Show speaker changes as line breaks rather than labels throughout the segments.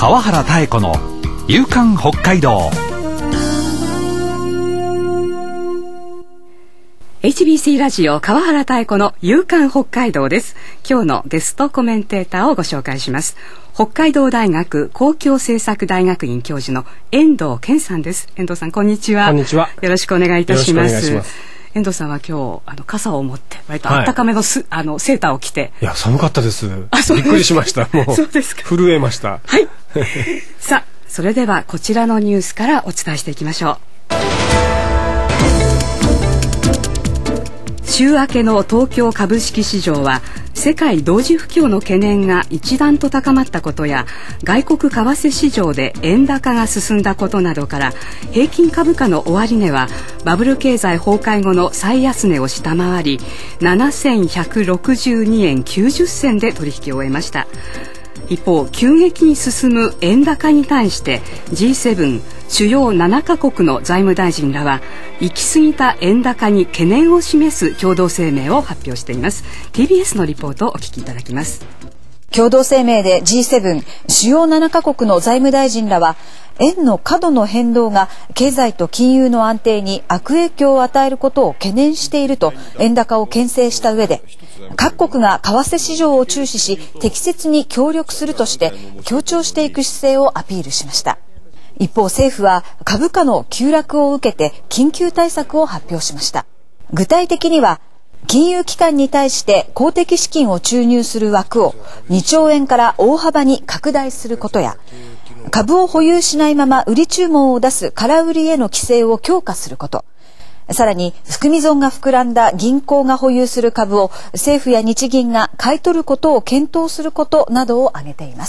川原妙子の夕刊北海道。
HBC ラジオ川原妙子の夕刊北海道です。今日のゲストコメンテーターをご紹介します。北海道大学公共政策大学院教授の遠藤健さんです。遠藤さん、こんにちは。
こんにちは。
よろしくお願いいたします。
よろしくお願いします。
遠藤さんは今日傘を持って割とあったかめのセーターを着て。
いや、寒かったです。
そうです。
びっくりしました。もう
そうですか。
震えました。
はい。さあ、それではこちらのニュースからお伝えしていきましょう。週明けの東京株式市場は世界同時不況の懸念が一段と高まったことや、外国為替市場で円高が進んだことなどから平均株価の終値はバブル経済崩壊後の最安値を下回り7162円90銭で取引を終えました。一方、急激に進む円高に対して G7 主要7カ国の財務大臣らは行き過ぎた円高に懸念を示す共同声明を発表しています。 TBS のリポートをお聞きいただきます。
共同声明で G7 主要7カ国の財務大臣らは、円の過度の変動が経済と金融の安定に悪影響を与えることを懸念していると円高を牽制した上で、各国が為替市場を注視し適切に協力するとして強調していく姿勢をアピールしました。一方、政府は株価の急落を受けて緊急対策を発表しました。具体的には、金融機関に対して公的資金を注入する枠を2兆円から大幅に拡大することや、株を保有しないまま売り注文を出す空売りへの規制を強化すること、さらに含み損が膨らんだ銀行が保有する株を政府や日銀が買い取ることを検討することなどを挙げています。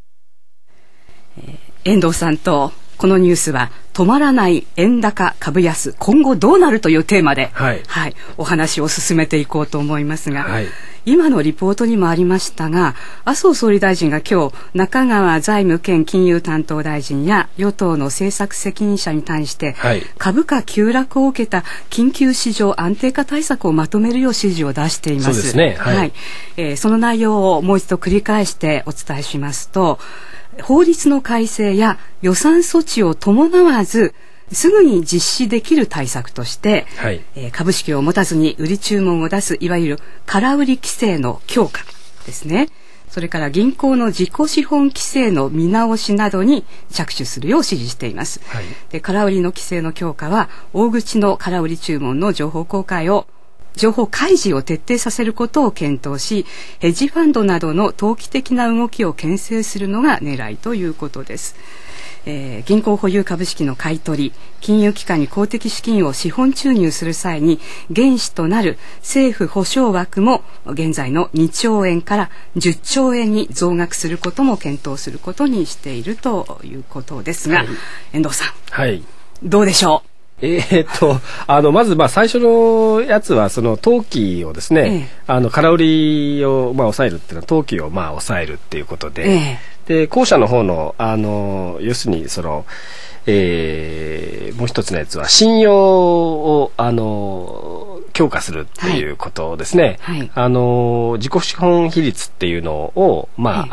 遠藤さんとこのニュースは止まらない円高株安、今後どうなるというテーマで、お話を進めていこうと思いますが、今のリポートにもありましたが、麻生総理大臣が今日中川財務兼金融担当大臣や与党の政策責任者に対して、株価急落を受けた緊急市場安定化対策をまとめるよう指示を出しています。
そうですね。
その内容をもう一度繰り返してお伝えしますと、法律の改正や予算措置を伴わずすぐに実施できる対策として、株式を持たずに売り注文を出すいわゆる空売り規制の強化ですね。それから銀行の自己資本規制の見直しなどに着手するよう指示しています。で、空売りの規制の強化は大口の空売り注文の情報開示を徹底させることを検討し、ヘッジファンドなどの投機的な動きを牽制するのが狙いということです。銀行保有株式の買い取り、金融機関に公的資金を資本注入する際に原資となる政府保証枠も現在の2兆円から10兆円に増額することも検討することにしているということですが、遠藤さん、どうでしょう。
まず最初のやつはその投機をですね、空売りを抑えるっていうのは投機を抑えるっていうことで、で後者の方の要するにその、もう一つのやつは信用を強化するっていうことですね。自己資本比率っていうのを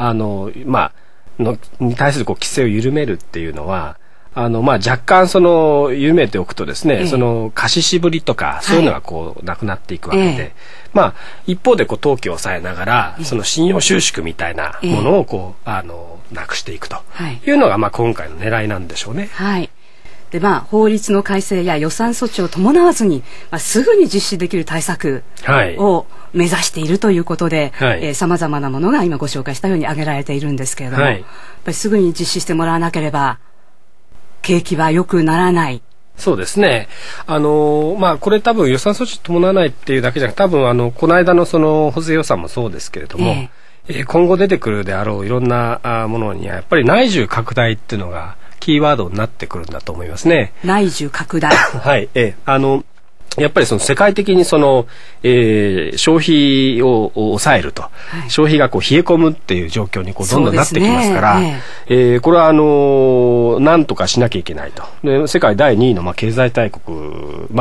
に対する規制を緩めるっていうのは。若干緩めておくとですね、その貸し渋りとかそういうのがなくなっていくわけで、一方で投機を抑えながらその信用収縮みたいなものをなくしていくというのが今回の狙いなんでしょうね。
で法律の改正や予算措置を伴わずに、すぐに実施できる対策を目指しているということで、様々なものが今ご紹介したように挙げられているんですけれども、やっぱりすぐに実施してもらわなければ景気は良くならない。
そうですね。これ多分予算措置伴わないっていうだけじゃなくて、多分この間のその補正予算もそうですけれども、今後出てくるであろういろんなものにはやっぱり内需拡大っていうのがキーワードになってくるんだと思いますね。
内需拡大。
やっぱりその世界的にその、消費を抑えると、消費が冷え込むっていう状況にどんどんなってきますから、これはなんとかしなきゃいけないと。で世界第2位の経済大国、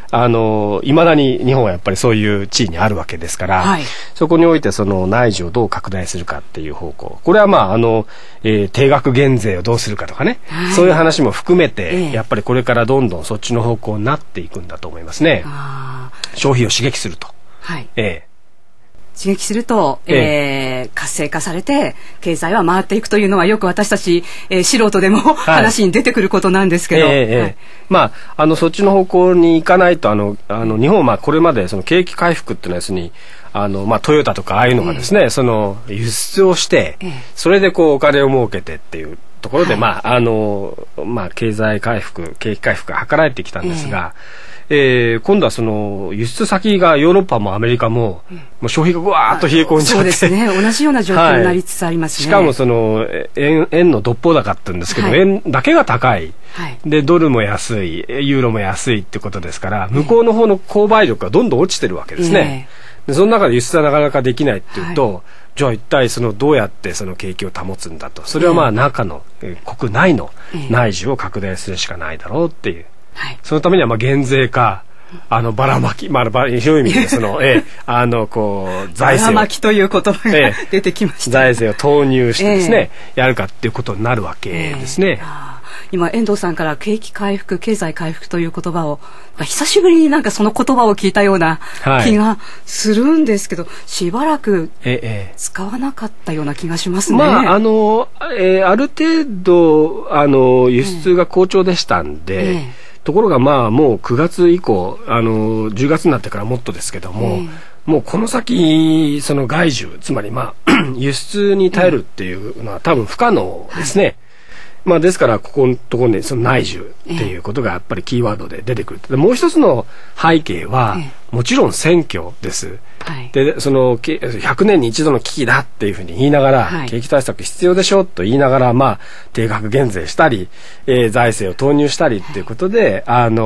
未だに日本はやっぱりそういう地位にあるわけですから、はい、そこにおいてその内需をどう拡大するかっていう方向、これはまあ定額減税をどうするかとかね、はい、そういう話も含めて、やっぱりこれからどんどんそっちの方向になっていくんだと思いますね。消費を刺激すると、はい、
刺激すると、活性化されて経済は回っていくというのはよく私たち、素人でも話に出てくることなんですけど、
まあそっちの方向に行かないと日本はこれまでその景気回復っていうのは要するにトヨタとかああいうのがですね、その輸出をして、それでこうお金を儲けてっていうところで、経済回復景気回復が図られてきたんですが、今度はその輸出先がヨーロッパもアメリカも、もう消費がぐわーっと冷え込んじゃって、そうですね、
同じような状況になりつつありますね。
しかもその円のどっぽ高って言うんですけど、円だけが高い、でドルも安いユーロも安いってことですから、向こうの方の購買力がどんどん落ちてるわけですね。でその中で輸出はなかなかできないっていうと、じゃあ一体そのどうやってその景気を保つんだと、それはまあ中の、国内の内需を拡大するしかないだろうっていう、そのためにはまあ減税かばらまき、広い意味でそのこう財政を
ばらまきという言葉が出てきました。
財政を投入してですね、やるかっていうことになるわけですね。
今遠藤さんから景気回復経済回復という言葉を久しぶりになんかその言葉を聞いたような気がするんですけど、しばらく使わなかったような気がしますね。
ある程度輸出が好調でしたんで、ところがもう9月以降10月になってからもっとですけども、もうこの先その外需、つまり輸出に頼るっていうのは多分不可能ですね。ですからここのところにその内需っていうことがやっぱりキーワードで出てくる。でもう一つの背景は、もちろん選挙です。でその100年に一度の危機だっていうふうに言いながら、景気対策必要でしょと言いながら、定額減税したり、財政を投入したりっていうことで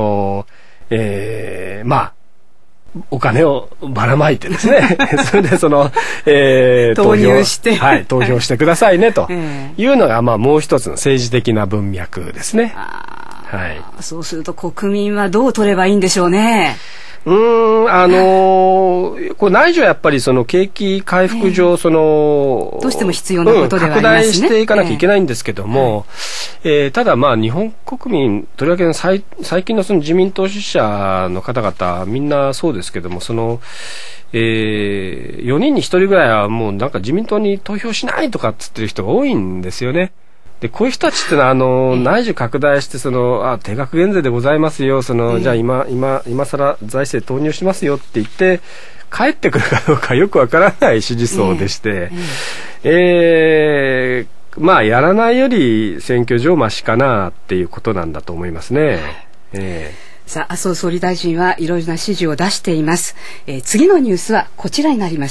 お金をばらまいてですねそれでその、
投入して
投票してくださいねというのがもう一つの政治的な文脈ですね。
そうすると国民はどう取ればいいんでしょうね。
これ内需はやっぱりその景気回復上ど
うしても必要なことではありますね。
拡大していかなきゃいけないんですけども、ただ日本国民とりわけ最近のその自民党支持者の方々みんなそうですけども、4人に1人ぐらいはもうなんか自民党に投票しないとかっつってる人が多いんですよね。でこういう人たちってのは内需拡大して定額減税でございますよ、じゃあ今更財政投入しますよって言って帰ってくるかどうかよくわからない支持層でして、やらないより選挙上マシかなっていうことなんだと思いますね。
さあ麻生総理大臣はいろいろな指示を出しています。次のニュースはこちらになります。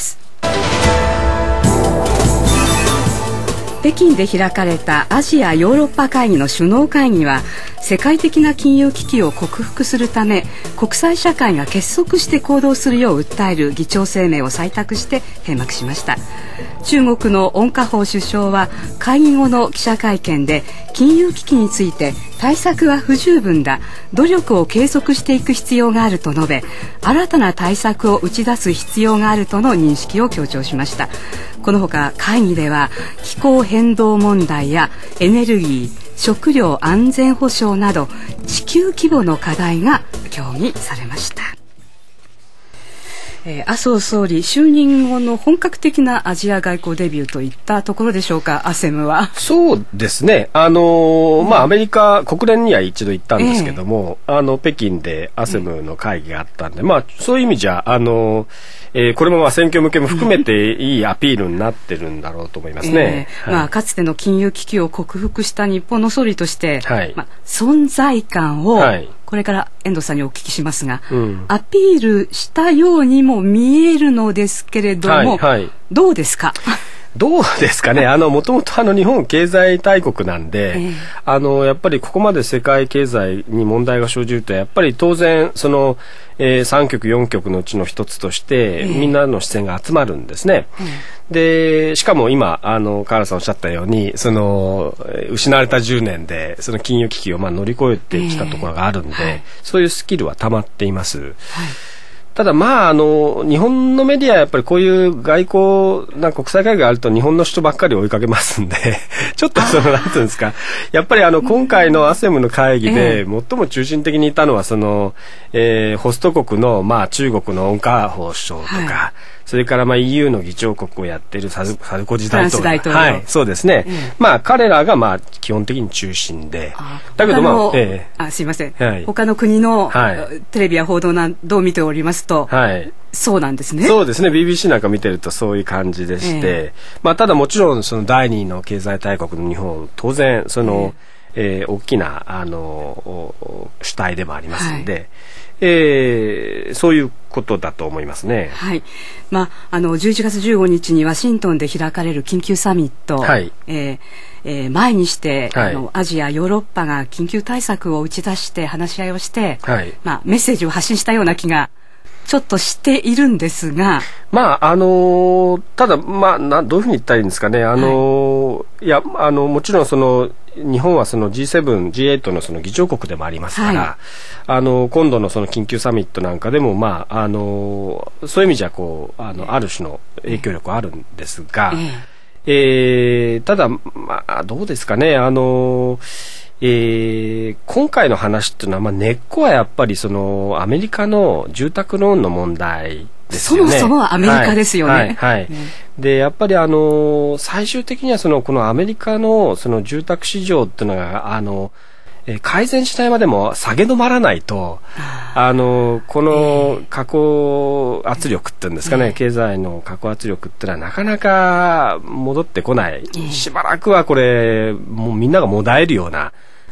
北京で開かれたアジア・ヨーロッパ会議の首脳会議は、世界的な金融危機を克服するため国際社会が結束して行動するよう訴える議長声明を採択して閉幕しました。中国の温家宝首相は会議後の記者会見で、金融危機について対策は不十分だ、努力を継続していく必要があると述べ、新たな対策を打ち出す必要があるとの認識を強調しました。このほか会議では気候変動問題やエネルギー、食料安全保障など地球規模の課題が協議されました。麻生総理就任後の本格的なアジア外交デビューといったところでしょうか。ASEMは
そうですね、アメリカ国連には一度行ったんですけども、北京で ASEM の会議があったんで、そういう意味じゃこれも選挙向けも含めていいアピールになってるんだろうと思いますね。
かつての金融危機を克服した日本の総理として、存在感を、これから遠藤さんにお聞きしますが、アピールしたようにも見えるのですけれども、どうですか？
どうですかね。もともと日本経済大国なんで、やっぱりここまで世界経済に問題が生じると、やっぱり当然、3極4極のうちの一つとして、みんなの視線が集まるんですね。で、しかも今、河原さんおっしゃったように、失われた10年で、その金融危機を乗り越えてきたところがあるんで、そういうスキルは溜まっています。ただ日本のメディアはやっぱりこういう外交国際会議があると日本の人ばっかり追いかけますんでちょっとなんていうんですか、やっぱり今回のASEMの会議で最も中心的にいたのはホスト国の中国の温家宝首相とか、それからEU の議長国をやっているサルコジ大統領、はい、そうですね。彼らが基本的に中心で、だけど
すいません、他の国のテレビや報道などを見ておりますと、そうなんですね。
そうですね。BBC なんか見てるとそういう感じでして、ただもちろん第二の経済大国の日本、当然大きな主体でもありますので、そういうことだと思いますね。
はい。11月15日にワシントンで開かれる緊急サミット、前にして、アジアヨーロッパが緊急対策を打ち出して話し合いをして、メッセージを発信したような気がちょっとしているんですが、
ただどういうふうに言ったらいいんですかね。もちろん日本はG7、G8 の議長国でもありますから、今度の緊急サミットなんかでもそういう意味じゃある種の影響力はあるんですが、ただどうですかね。今回の話っていうのは根っこはやっぱりアメリカの住宅ローンの問題ですよね。
そもそもはアメリカですよね。
でやっぱり最終的にはこのアメリカの住宅市場っていうのが改善しないまでも下げ止まらないとこの下降圧力っていうんですかね、経済の下降圧力ってのはなかなか戻ってこない。しばらくはこれもうみんながもだえるような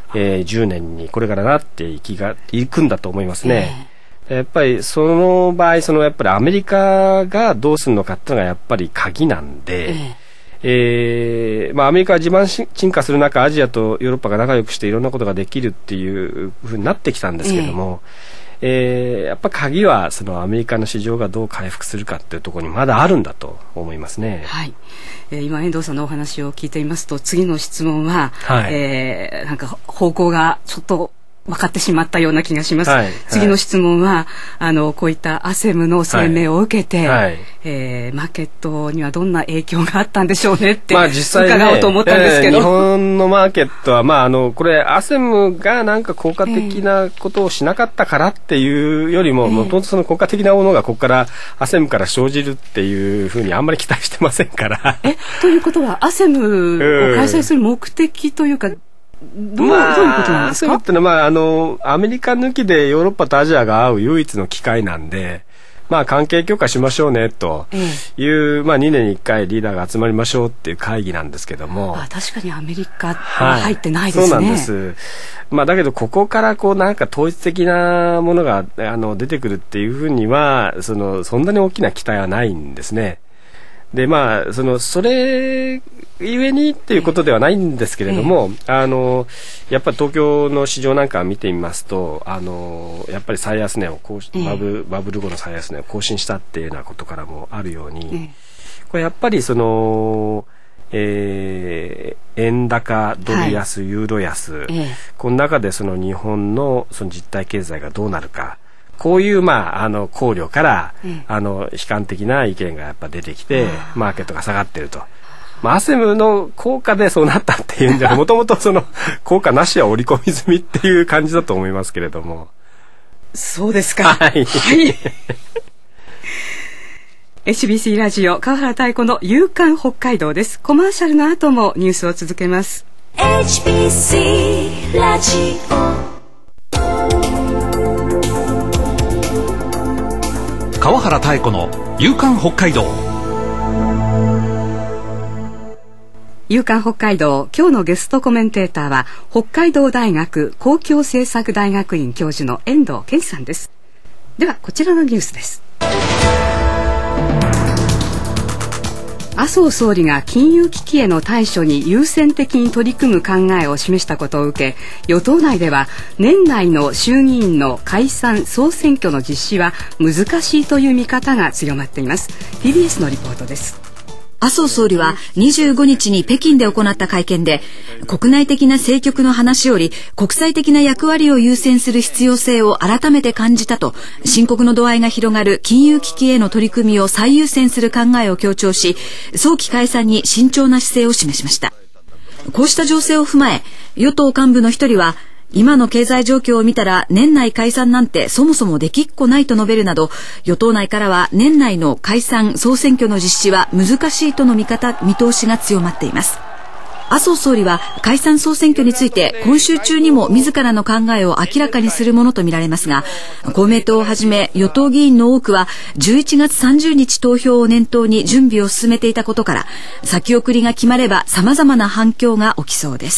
10年にこれからなっていくんだと思いますね。やっぱりその場合やっぱりアメリカがどうするのかっていうのがやっぱり鍵なんで、アメリカは地盤沈下する中、アジアとヨーロッパが仲良くしていろんなことができるっていうふうになってきたんですけども、やっぱ鍵はアメリカの市場がどう回復するかっていうところにまだあるんだと思いますね。
今遠藤さんのお話を聞いていますと、次の質問は、なんか方向がちょっと分かってしまったような気がします。次の質問はこういった ASEM の声明を受けて、マーケットにはどんな影響があったんでしょうねって
実際
伺おうと思ったんですけど、
日本のマーケットはこれ ASEM がなんか効果的なことをしなかったからっていうよりも、もともと効果的なものがここから ASEM から生じるっていうふうにあんまり期待してませんから
ということは ASEM を開催する目的というか、どういうことなんですか？ASEMってのは
アメリカ抜きでヨーロッパとアジアが会う唯一の機会なんで、関係強化しましょうねという、2年に1回リーダーが集まりましょうっていう会議なんですけども、
確かにアメリカは入ってないですね。
そうなんです。だけどここからなんか統一的なものが出てくるっていうふうにはそんなに大きな期待はないんですね。でそれゆえにっていうことではないんですけれども、やっぱり東京の市場なんか見てみますとやっぱり最安値をバブル後の最安値を更新したっていうようなことからもあるように、これやっぱり円高ドル安、ユーロ安、この中で日本の実体経済がどうなるか、こういう考慮から悲観的な意見がやっぱ出てきて、マーケットが下がっていると。ASEM の効果でそうなったっていうんじゃ、もともと効果なしは織り込み済みっていう感じだと思いますけれども。
そうですか。HBC ラジオ川原太子の夕刊北海道です。コマーシャルの後もニュースを続けます。HBC ラジオ
川原太子の夕刊北海道。
夕刊北海道、今日のゲストコメンテーターは北海道大学公共政策大学院教授の遠藤健さんです。ではこちらのニュースです。 麻生総理が金融危機への対処に優先的に取り組む考えを示したことを受け、与党内では年内の衆議院の解散総選挙の実施は難しいという見方が強まっています。 TBS のリポートです。
麻生総理は25日に北京で行った会見で、国内的な政局の話より国際的な役割を優先する必要性を改めて感じたと、深刻の度合いが広がる金融危機への取り組みを最優先する考えを強調し、早期解散に慎重な姿勢を示しました。こうした情勢を踏まえ、与党幹部の一人は、今の経済状況を見たら年内解散なんてそもそもできっこないと述べるなど、与党内からは年内の解散総選挙の実施は難しいとの見通しが強まっています。麻生総理は解散総選挙について今週中にも自らの考えを明らかにするものとみられますが、公明党をはじめ与党議員の多くは11月30日投票を念頭に準備を進めていたことから、先送りが決まれば様々な反響が起きそうです。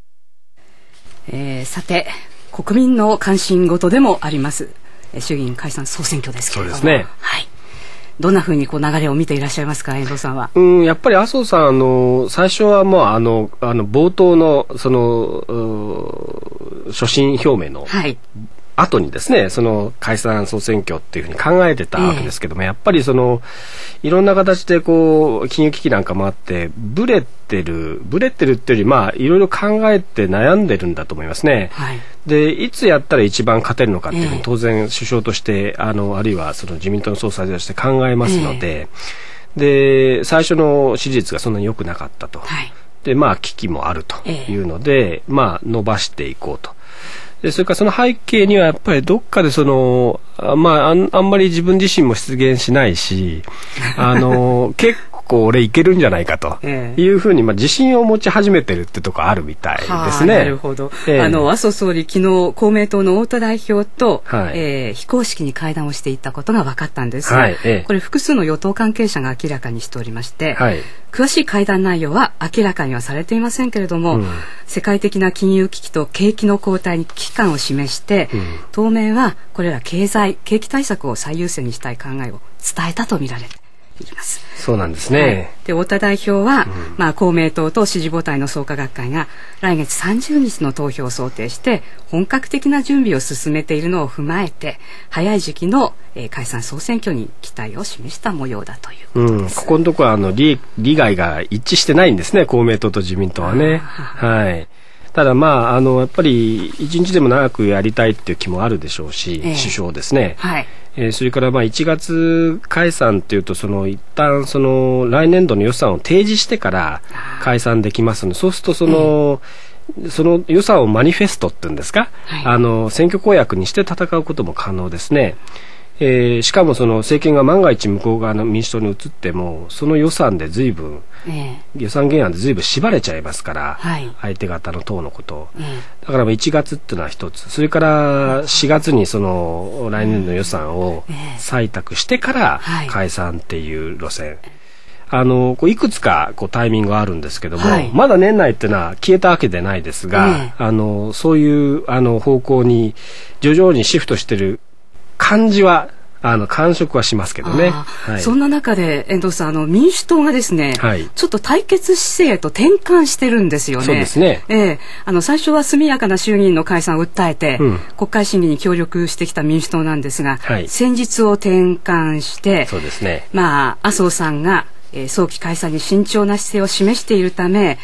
さて、国民の関心事でもあります衆議院解散総選挙ですけれども、
そうですね、
はい、どんなふうに流れを見ていらっしゃいますか、遠藤さんは。
やっぱり麻生さん、最初はもう冒頭のその所信表明の後にですね、その解散総選挙っていうふうに考えてたわけですけども、やっぱりいろんな形で金融危機なんかもあってブレてるっていうより、いろいろ考えて悩んでるんだと思いますね。はい、でいつやったら一番勝てるのかっていうふうに当然首相としてあるいはその自民党の総裁として考えますので、で最初の支持率がそんなに良くなかったと、で危機もあるというので、伸ばしていこうと。でそれからその背景にはやっぱりどっかであんまり自分自身も出現しないし結構俺いけるんじゃないかというふうに自信を持ち始めてるってとこあるみたいですね。
なるほど。麻生総理、昨日公明党の太田代表と、非公式に会談をしていたことが分かったんですが、これ複数の与党関係者が明らかにしておりまして、詳しい会談内容は明らかにはされていませんけれども、世界的な金融危機と景気の後退に危機感を示して、当面はこれら景気対策を最優先にしたい考えを伝えたと見られています。
そうなんですね。
で太田代表は、公明党と支持母体の創価学会が来月30日の投票を想定して本格的な準備を進めているのを踏まえて、早い時期の、解散総選挙に期待を示した模様だということです。
ここのところは利害が一致してないんですね、公明党と自民党はね。ただやっぱり一日でも長くやりたいっていう気もあるでしょうし、首相ですね。それから1月解散っていうと一旦来年度の予算を提示してから解散できますので、そうするとその予算をマニフェストっていうんですか、選挙公約にして戦うことも可能ですね。しかも政権が万が一向こう側の民主党に移ってもその予算で随分、予算原案で随分縛れちゃいますから、相手方の党のことを、だから1月っていうのは一つ、それから4月に来年の予算を採択してから解散っていう路線、いくつかタイミングがあるんですけども、まだ年内っていうのは消えたわけでないですが、そういう方向に徐々にシフトしてる感じは感触はしますけどね。
そんな中で遠藤さん、民主党がですね、ちょっと対決姿勢へと転換してるんですよね。
そうですね。
最初は速やかな衆議院の解散を訴えて、国会審議に協力してきた民主党なんですが、先日を転換して、
そうですね。
麻生さんが、早期解散に慎重な姿勢を示しているため、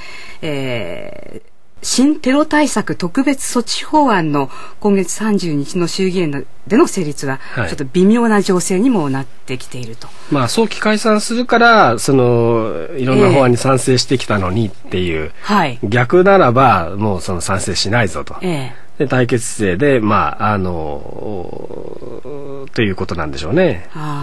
新テロ対策特別措置法案の今月30日の衆議院での成立はちょっと微妙な情勢にもなってきていると。
早期解散するからいろんな法案に賛成してきたのにっていう、逆ならばもう賛成しないぞと、で対決姿勢でということなんでしょうね。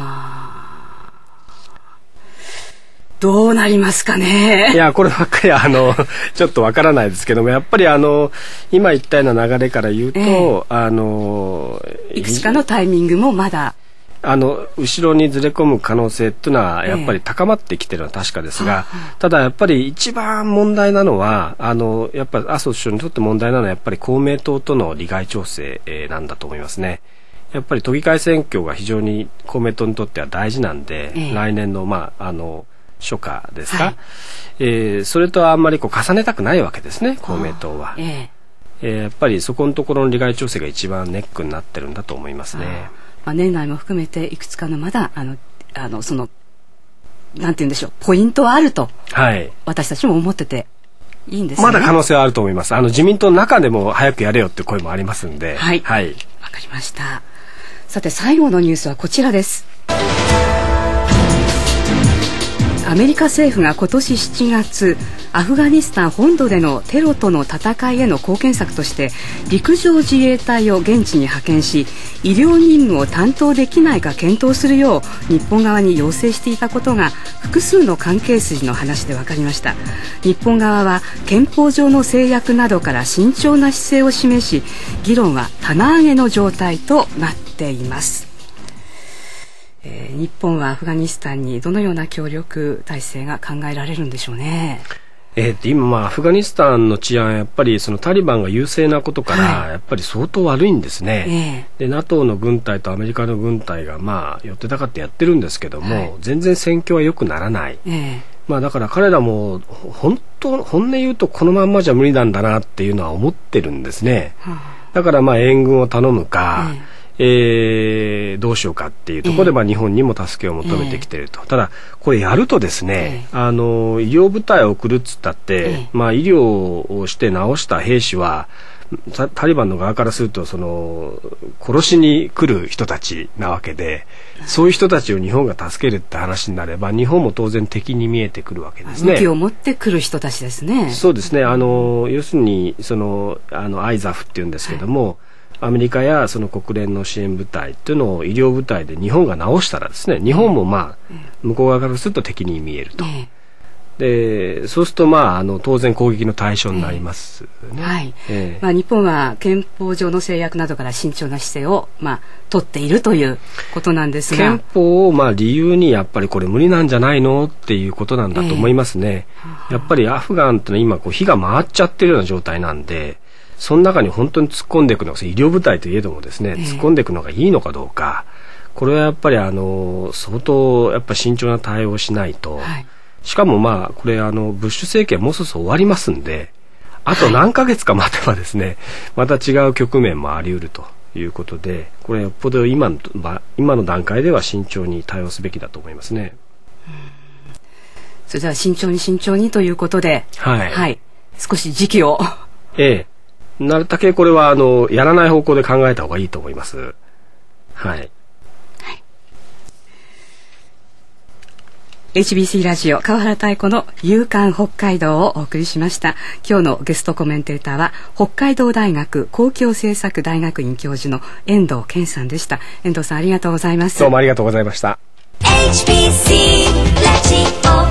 どうなりますかね。
いやこればっかりちょっとわからないですけども、やっぱり今言ったような流れから言うと、
いくつかのタイミングもまだ
後ろにずれ込む可能性っていうのはやっぱり高まってきてるのは確かですが、ただやっぱり一番問題なのはやっぱり麻生首相にとって問題なのはやっぱり公明党との利害調整、なんだと思いますね。やっぱり都議会選挙が非常に公明党にとっては大事なんで、来年の初夏ですか、それとあんまりこう重ねたくないわけですね、公明党は。やっぱりそこのところの利害調整が一番ネックになってるんだと思いますね。
年内も含めていくつかのまだそのなんて言うんでしょう、ポイントはあると、私たちも思ってていいんですね。
まだ可能性はあると思います。自民党の中でも早くやれよっていう声もありますんで。
わかりました。さて最後のニュースはこちらです。アメリカ政府が今年7月アフガニスタン本土でのテロとの戦いへの貢献策として陸上自衛隊を現地に派遣し医療任務を担当できないか検討するよう日本側に要請していたことが複数の関係筋の話で分かりました。日本側は憲法上の制約などから慎重な姿勢を示し議論は棚上げの状態となっています。日本はアフガニスタンにどのような協力体制が考えられるんでしょうね。
今アフガニスタンの治安やっぱりそのタリバンが優勢なことから、やっぱり相当悪いんですね。で NATO の軍隊とアメリカの軍隊が寄ってたかってやってるんですけども、全然戦況は良くならない。だから彼らも本音言うとこのまんまじゃ無理なんだなっていうのは思ってるんですね。だから援軍を頼むか、どうしようかっていうところで、日本にも助けを求めてきていると。ただこれやるとですね、医療部隊を送るっつったって、医療をして治した兵士はタリバンの側からすると殺しに来る人たちなわけで、そういう人たちを日本が助けるって話になれば日本も当然敵に見えてくるわけですね。
武器を持ってくる人たちですね。
そうですね。要するにアイザフっていうんですけども、アメリカやその国連の支援部隊っていうのを医療部隊で日本が直したらですね、日本も向こう側からすると敵に見えると。でそうすると当然攻撃の対象になりますね。
日本は憲法上の制約などから慎重な姿勢を取っているということなんですが、
憲法を理由にやっぱりこれ無理なんじゃないのっていうことなんだと思いますね。やっぱりアフガンってのは今火が回っちゃってるような状態なんで、その中に本当に突っ込んでいくのが医療部隊といえどもですね、突っ込んでいくのがいいのかどうか、これはやっぱり相当やっぱ慎重な対応をしないと。しかもこれブッシュ政権もうそろそろ終わりますんで、あと何ヶ月か待てばですね、また違う局面もあり得るということで、これよっぽど今の段階では慎重に対応すべきだと思いますね。
それでは慎重にということで、少し時期を
なるだけこれはやらない方向で考えた方がいいと思います。
HBC ラジオ川原太子の夕刊北海道をお送りしました。今日のゲストコメンテーターは北海道大学公共政策大学院教授の遠藤健さんでした。遠藤さん、ありがとうございます。
どうもありがとうございました。
HBC ラジオ